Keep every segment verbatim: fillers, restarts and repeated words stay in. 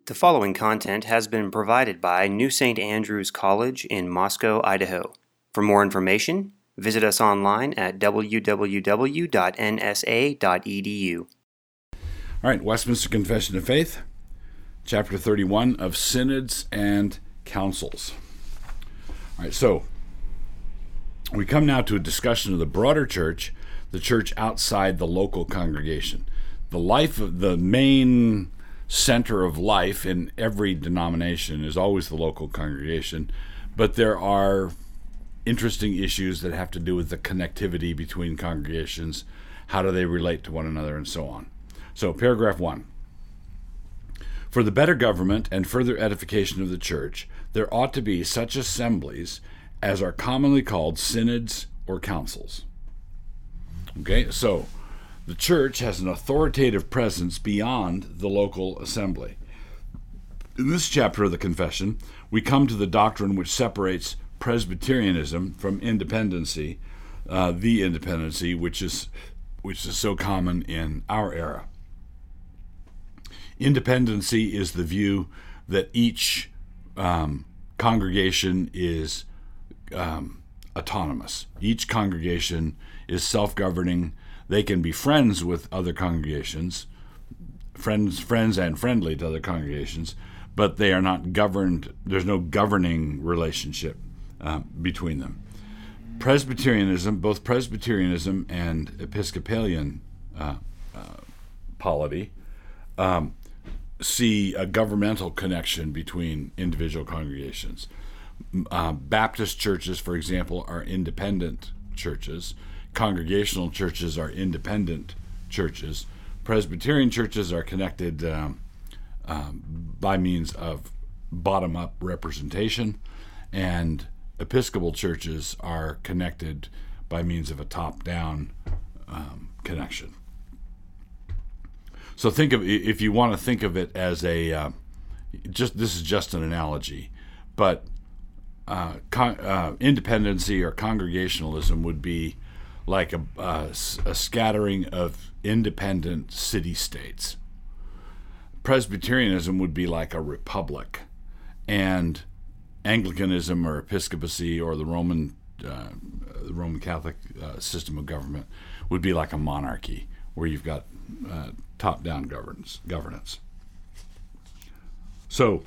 The following content has been provided by New Saint Andrews College in Moscow, Idaho. For more information, visit us online at w w w dot n s a dot e d u. All right, Westminster Confession of Faith, chapter thirty-one of Synods and Councils. All right, so we come now to a discussion of the broader church, the church outside the local congregation. The life of the main center of life in every denomination is always the local congregation, but there are interesting issues that have to do with the connectivity between congregations, how do they relate to one another, and so on. So, paragraph one. For the better government and further edification of the church, there ought to be such assemblies as are commonly called synods or councils. Okay, so the church has an authoritative presence beyond the local assembly. In this chapter of the Confession, we come to the doctrine which separates Presbyterianism from independency, uh, the independency which is which is so common in our era. Independency is the view that each um, congregation is um, autonomous. Each congregation is self-governing. They can be friends with other congregations, friends, friends and friendly to other congregations, but they are not governed. There's no governing relationship uh, between them. Presbyterianism, both Presbyterianism and Episcopalian uh, uh, polity, um, see a governmental connection between individual congregations. Uh, Baptist churches, for example, are independent churches. Congregational churches are independent churches. Presbyterian churches are connected um, um, by means of bottom-up representation, and Episcopal churches are connected by means of a top-down um, connection. So think of, if you want to think of it as a, uh, just this is just an analogy, but uh, con- uh, independency or congregationalism would be like a, uh, a scattering of independent city-states. Presbyterianism would be like a republic, and Anglicanism or Episcopacy or the Roman uh, the Roman Catholic uh, system of government would be like a monarchy, where you've got uh, top-down governance. governance. So,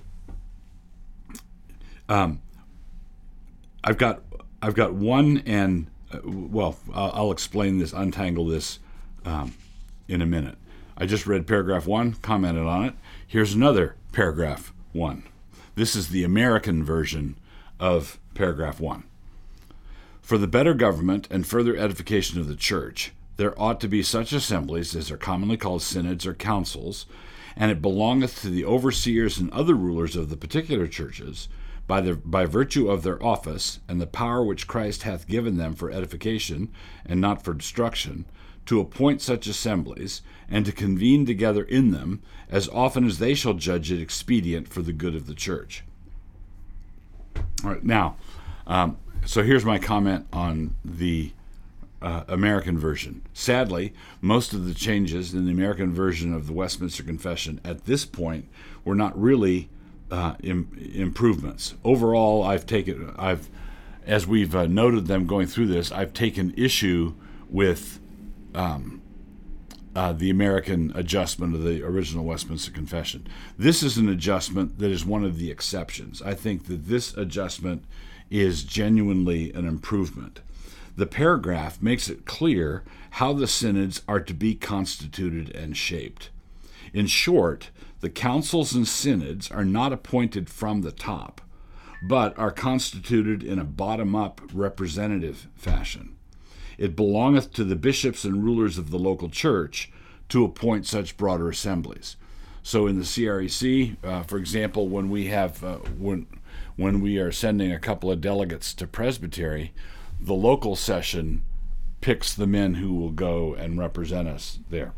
um, I've got I've got one and. Uh, well, I'll, I'll explain this, untangle this um, in a minute. I just read paragraph one, commented on it. Here's another paragraph one. This is the American version of paragraph one. For the better government and further edification of the church, there ought to be such assemblies as are commonly called synods or councils, and it belongeth to the overseers and other rulers of the particular churches, By, the, by virtue of their office and the power which Christ hath given them for edification and not for destruction, to appoint such assemblies and to convene together in them as often as they shall judge it expedient for the good of the church. All right, now, um, so here's my comment on the uh, American version. Sadly, most of the changes in the American version of the Westminster Confession at this point were not really Uh, im- improvements. Overall, I've taken, I've, as we've uh, noted them going through this, I've taken issue with um, uh, the American adjustment of the original Westminster Confession. This is an adjustment that is one of the exceptions. I think that this adjustment is genuinely an improvement. The paragraph makes it clear how the synods are to be constituted and shaped. In short, the councils and synods are not appointed from the top, but are constituted in a bottom-up representative fashion. It belongeth to the bishops and rulers of the local church to appoint such broader assemblies. So in the C R E C, uh, for example, when we have uh, when when we are sending a couple of delegates to presbytery, the local session picks the men who will go and represent us there.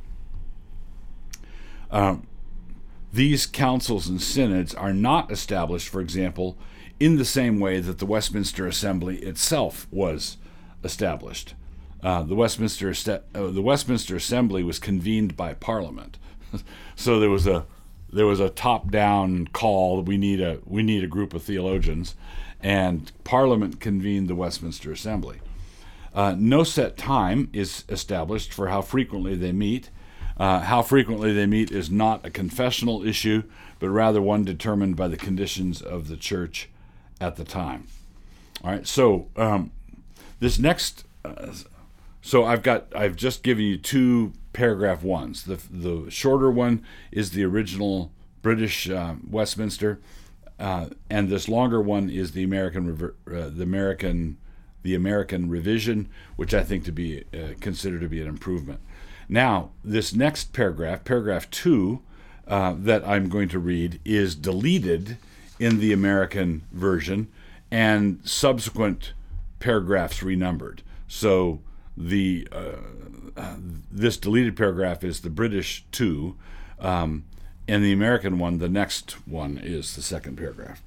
Um, These councils and synods are not established, for example, in the same way that the Westminster Assembly itself was established. Uh, the Westminster uh, the Westminster Assembly was convened by Parliament, so there was a there was a top-down call. We need a we need a group of theologians, and Parliament convened the Westminster Assembly. Uh, no set time is established for how frequently they meet. Uh, how frequently they meet is not a confessional issue, but rather one determined by the conditions of the church at the time. All right, so um, this next, uh, so I've got, I've just given you two paragraph ones. The the shorter one is the original British uh, Westminster, uh, and this longer one is the American uh, the American the American revision, which I think to be uh, considered to be an improvement. Now, this next paragraph, paragraph two, uh, that I'm going to read is deleted in the American version, and subsequent paragraphs renumbered. So the uh, uh, this deleted paragraph is the British two, um, and the American one, the next one, is the second paragraph.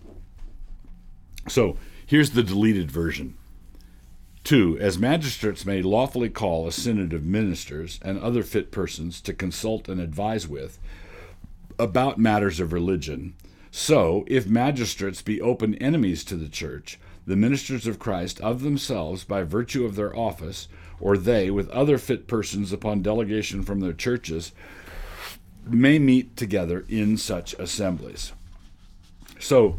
So here's the deleted version. Two, as magistrates may lawfully call a synod of ministers and other fit persons to consult and advise with about matters of religion, so if magistrates be open enemies to the church, the ministers of Christ of themselves by virtue of their office, or they with other fit persons upon delegation from their churches, may meet together in such assemblies. So,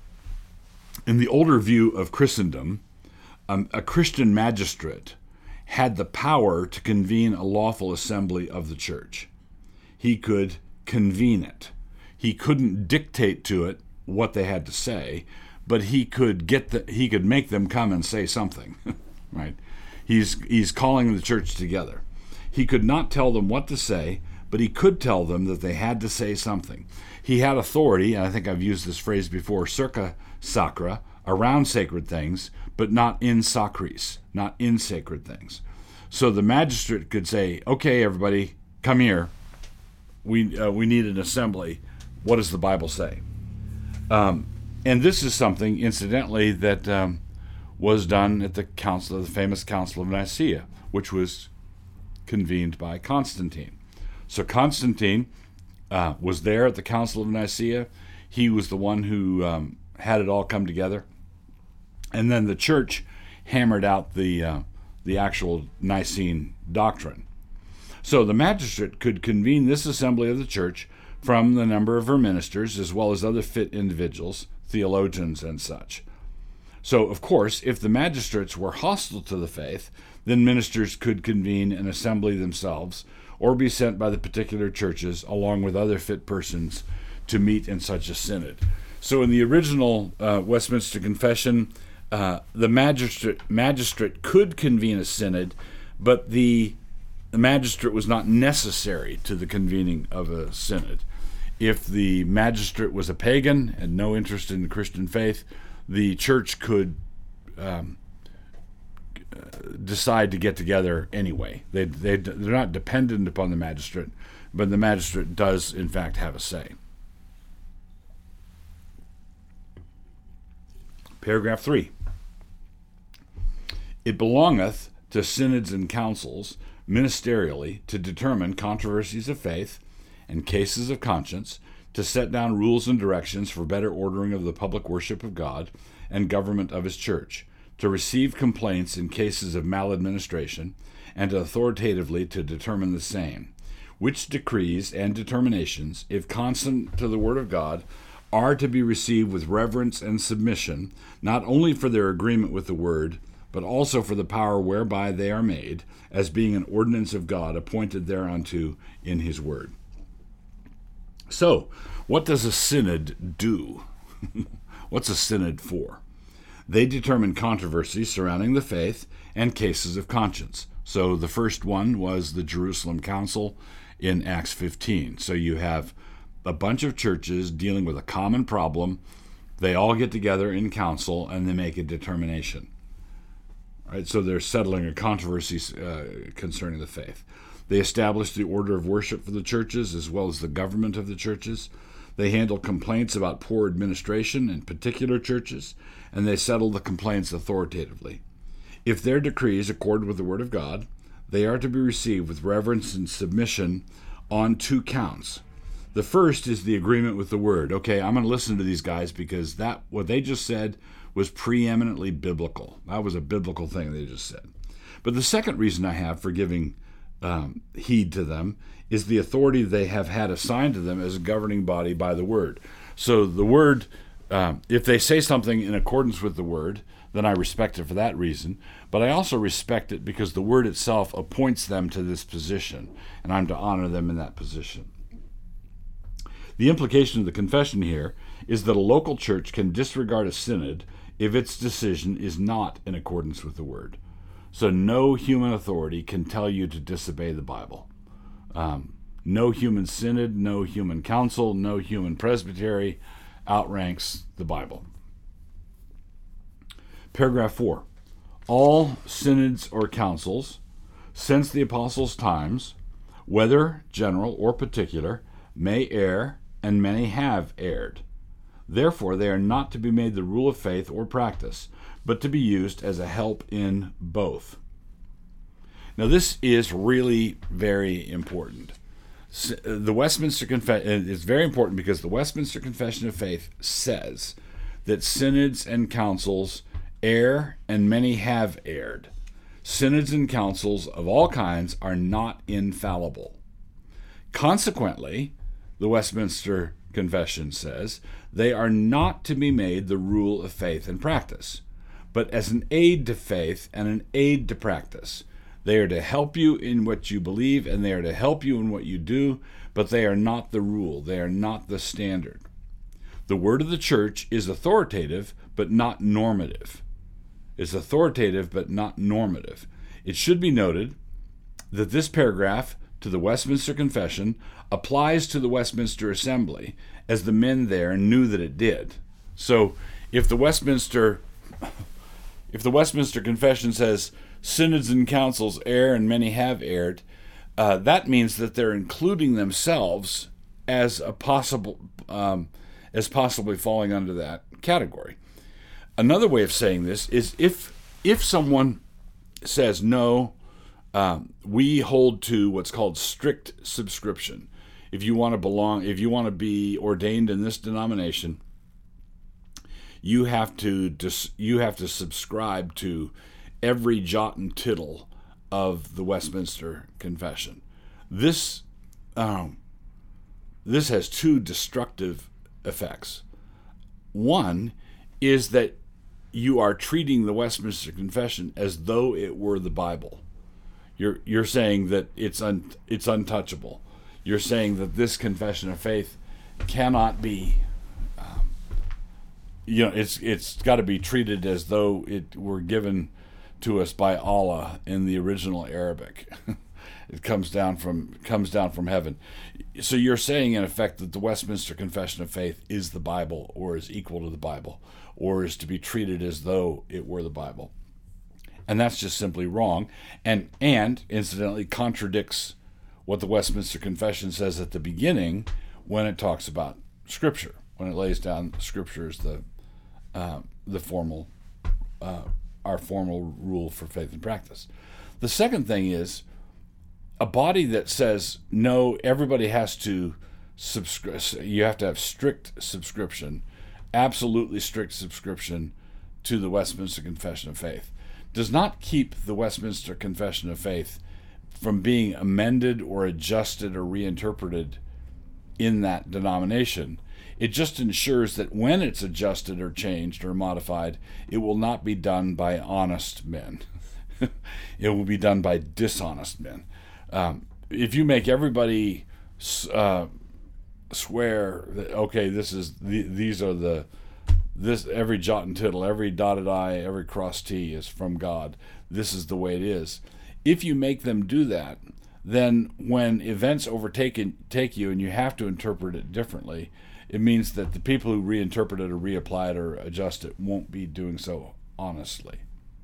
in the older view of Christendom, Um, a Christian magistrate had the power to convene a lawful assembly of the church. He could convene it. He couldn't dictate to it what they had to say, but he could get the, he could make them come and say something, right? He's he's calling the church together. He could not tell them what to say, but he could tell them that they had to say something. He had authority, and I think I've used this phrase before, circa sacra, around sacred things, but not in sacris, not in sacred things. So the magistrate could say, okay, everybody, come here. We uh, we need an assembly. What does the Bible say? Um, and this is something, incidentally, that um, was done at the council, the famous Council of Nicaea, which was convened by Constantine. So Constantine uh, was there at the Council of Nicaea. He was the one who um, had it all come together. And then the church hammered out the uh, the actual Nicene doctrine. So the magistrate could convene this assembly of the church from the number of her ministers, as well as other fit individuals, theologians and such. So, of course, if the magistrates were hostile to the faith, then ministers could convene an assembly themselves, or be sent by the particular churches, along with other fit persons, to meet in such a synod. So in the original uh, Westminster Confession, Uh, the magistrate magistrate could convene a synod, but the, the magistrate was not necessary to the convening of a synod. If the magistrate was a pagan and no interest in the Christian faith, the church could um, decide to get together anyway. They they they're not dependent upon the magistrate, but the magistrate does in fact have a say. Paragraph three. It belongeth to synods and councils ministerially to determine controversies of faith and cases of conscience, to set down rules and directions for better ordering of the public worship of God and government of his church, to receive complaints in cases of maladministration, and authoritatively to determine the same, which decrees and determinations, if consonant to the word of God, are to be received with reverence and submission, not only for their agreement with the word, but also for the power whereby they are made, as being an ordinance of God appointed thereunto in his word. So, what does a synod do? What's a synod for? They determine controversies surrounding the faith and cases of conscience. So the first one was the Jerusalem Council in Acts fifteen. So you have a bunch of churches dealing with a common problem. They all get together in council and they make a determination. Right, so they're settling a controversy uh, concerning the faith. They establish the order of worship for the churches as well as the government of the churches. They handle complaints about poor administration in particular churches, and they settle the complaints authoritatively. If their decrees accord with the word of God, they are to be received with reverence and submission on two counts. The first is the agreement with the Word. Okay, I'm going to listen to these guys because that what they just said was preeminently biblical. That was a biblical thing they just said. But the second reason I have for giving um, heed to them is the authority they have had assigned to them as a governing body by the Word. So the Word, um, if they say something in accordance with the Word, then I respect it for that reason. But I also respect it because the Word itself appoints them to this position, and I'm to honor them in that position. The implication of the confession here is that a local church can disregard a synod if its decision is not in accordance with the Word. So no human authority can tell you to disobey the Bible. Um, no human synod, no human council, no human presbytery outranks the Bible. Paragraph four. All synods or councils since the apostles' times, whether general or particular, may err, and many have erred. Therefore, they are not to be made the rule of faith or practice, but to be used as a help in both. Now, this is really very important. The Westminster Confession is very important because the Westminster Confession of Faith says that synods and councils err, and many have erred. Synods and councils of all kinds are not infallible. Consequently, the Westminster Confession says they are not to be made the rule of faith and practice, but as an aid to faith and an aid to practice. They are to help you in what you believe, and they are to help you in what you do, but they are not the rule. They are not the standard. The word of the church is authoritative, but not normative. It's authoritative, but not normative. It should be noted that this paragraph to the Westminster Confession applies to the Westminster Assembly, as the men there knew that it did. So if the Westminster if the Westminster Confession says synods and councils err and many have erred, uh, that means that they're including themselves as a possible um, as possibly falling under that category. Another way of saying this is if if someone says no, um, we hold to what's called strict subscription. If you want to belong, if you want to be ordained in this denomination, you have to dis, you have to subscribe to every jot and tittle of the Westminster Confession. This um, this has two destructive effects. One is that you are treating the Westminster Confession as though it were the Bible. You're you're saying that it's un, it's untouchable. You're saying that this confession of faith cannot be, um, you know, it's it's got to be treated as though it were given to us by Allah in the original Arabic. It comes down from comes down from heaven. So you're saying in effect that the Westminster Confession of Faith is the Bible, or is equal to the Bible, or is to be treated as though it were the Bible. And that's just simply wrong, and and incidentally contradicts what the Westminster Confession says at the beginning when it talks about Scripture, when it lays down Scripture as the uh, the formal uh, our formal rule for faith and practice. The second thing is a body that says no, everybody has to subscribe. You have to have strict subscription, absolutely strict subscription to the Westminster Confession of Faith, does not keep the Westminster Confession of Faith from being amended or adjusted or reinterpreted in that denomination. It just ensures that when it's adjusted or changed or modified, it will not be done by honest men. It will be done by dishonest men. Um, if you make everybody uh, swear that, okay, this is the, these are the this every jot and tittle, every dotted I, every crossed T is from God, this is the way it is. If you make them do that, then when events overtake take you and you have to interpret it differently, it means that the people who reinterpret it or reapply it or adjust it won't be doing so honestly.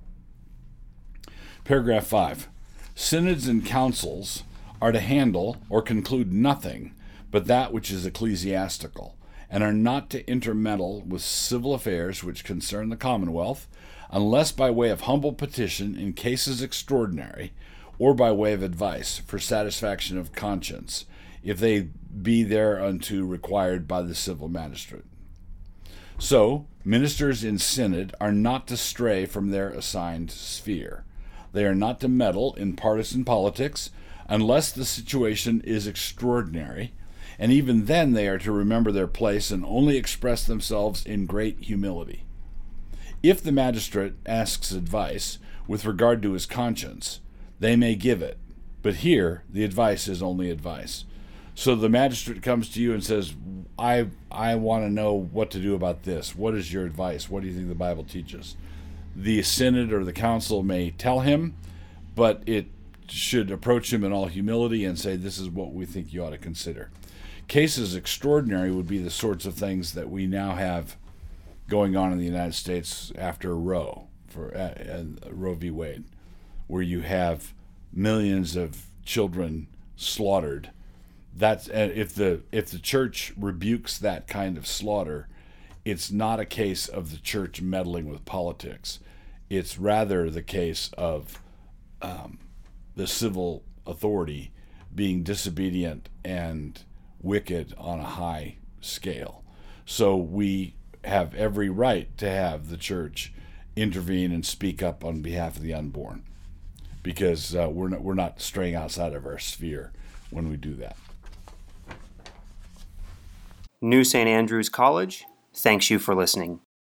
Paragraph five. Synods and councils are to handle or conclude nothing but that which is ecclesiastical, and are not to intermeddle with civil affairs which concern the commonwealth, unless by way of humble petition in cases extraordinary, or by way of advice for satisfaction of conscience if they be thereunto required by the civil magistrate. So, ministers in synod are not to stray from their assigned sphere. They are not to meddle in partisan politics unless the situation is extraordinary, and even then they are to remember their place and only express themselves in great humility. If the magistrate asks advice with regard to his conscience, they may give it, but here the advice is only advice. So the magistrate comes to you and says, I I want to know what to do about this. What is your advice? What do you think the Bible teaches? The synod or the council may tell him, but it should approach him in all humility and say, this is what we think you ought to consider. Cases extraordinary would be the sorts of things that we now have going on in the United States after Roe, for uh, uh, Roe v. Wade, where you have millions of children slaughtered. That's uh, if the if the church rebukes that kind of slaughter, it's not a case of the church meddling with politics. It's rather the case of um, the civil authority being disobedient and wicked on a high scale. So we have every right to have the church intervene and speak up on behalf of the unborn, because uh, we're not we're not straying outside of our sphere when we do that. New Saint Andrews College thanks you for listening.